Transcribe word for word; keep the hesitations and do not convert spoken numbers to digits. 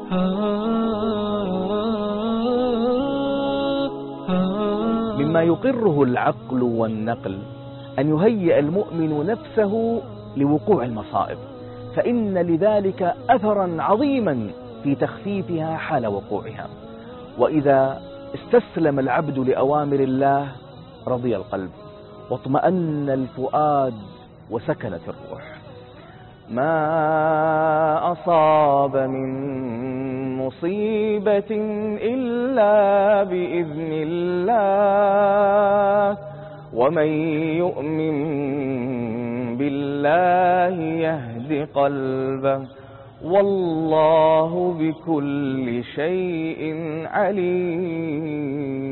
مما يقره العقل والنقل أن يهيئ المؤمن نفسه لوقوع المصائب، فإن لذلك أثرا عظيما في تخفيفها حال وقوعها. وإذا استسلم العبد لأوامر الله رضي القلب واطمأن الفؤاد وسكنت الروح. ما أصاب من مصيبة إلا بإذن الله، ومن يؤمن بالله يهد قلبه، والله بكل شيء عليم.